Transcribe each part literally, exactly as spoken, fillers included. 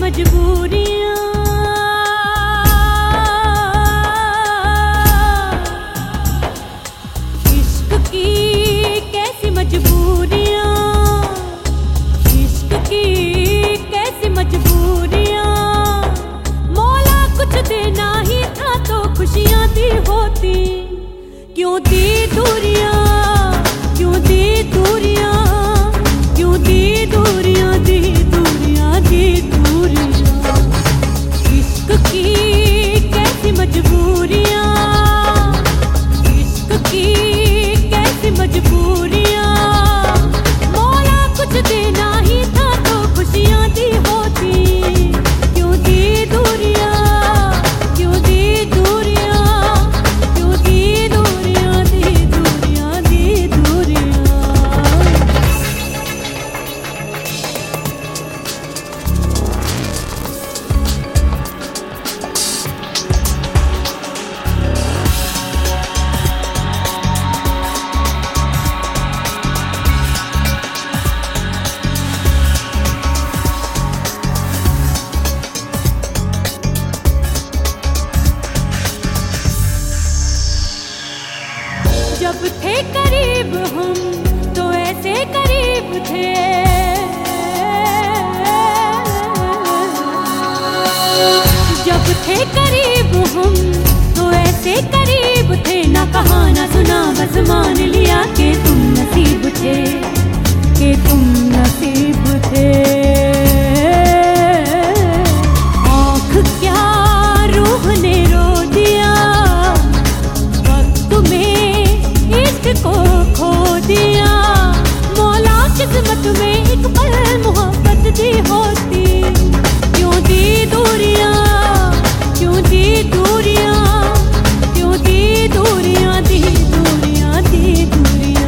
मजबूरियां, इश्क की कैसी मजबूरियां, इश्क की कैसी मजबूरियां। मौला कुछ देना ही था तो खुशियां दी होती, क्यों दी दूरियां, क्यों दी दूरियां, क्यों दी दूरियां, दी दूरियां, दी दूरियां। इश्क की कैसी मजबूरियां, इश्क की कैसी मजबूरियां। मौला कुछ देना ही था तो खुशियां दी होती, क्यों दी दूरियां, क्यों दी दूरियां, क्यों दी दूरियां, दी दूरियां, दी दूरियां। जब थे करीब हम तो ऐसे करीब थे, जब थे करीब हम तो ऐसे करीब थे। ना कहा ना सुना बस मान लिया कि तुम नसीब थे, कि तुम नसीब थे। आँख क्या रूह ने रो दिया, वक्त में इश्क को खो दिया। मौला किस्मत में एक पल मोहब्बत दी होती, क्यों दी दूरियां, क्यों दी दूरियां, क्यों दी दूरियां, दी दूरियां, दी दूरियां।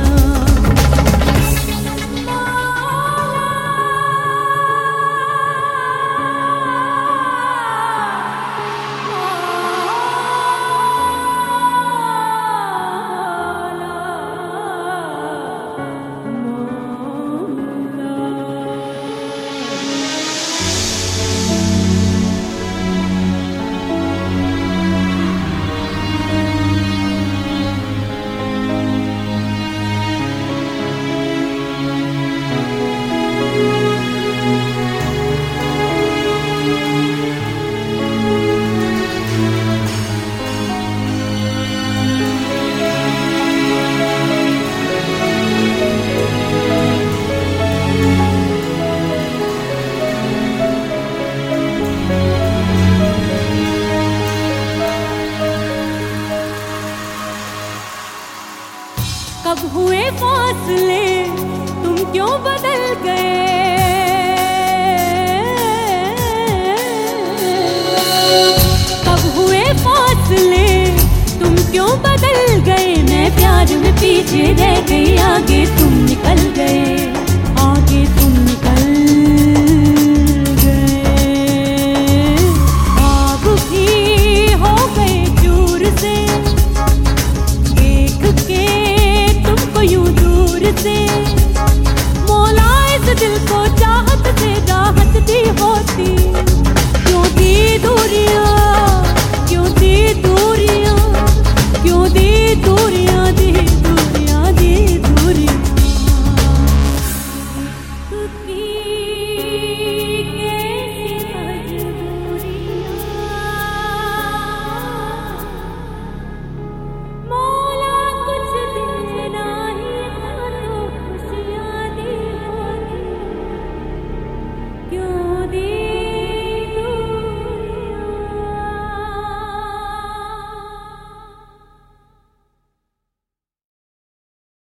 कब हुए फासले तुम क्यों बदल गए, कब हुए फासले तुम क्यों बदल गए। मैं प्यार में पीछे रह गई, आगे तुम निकल गए।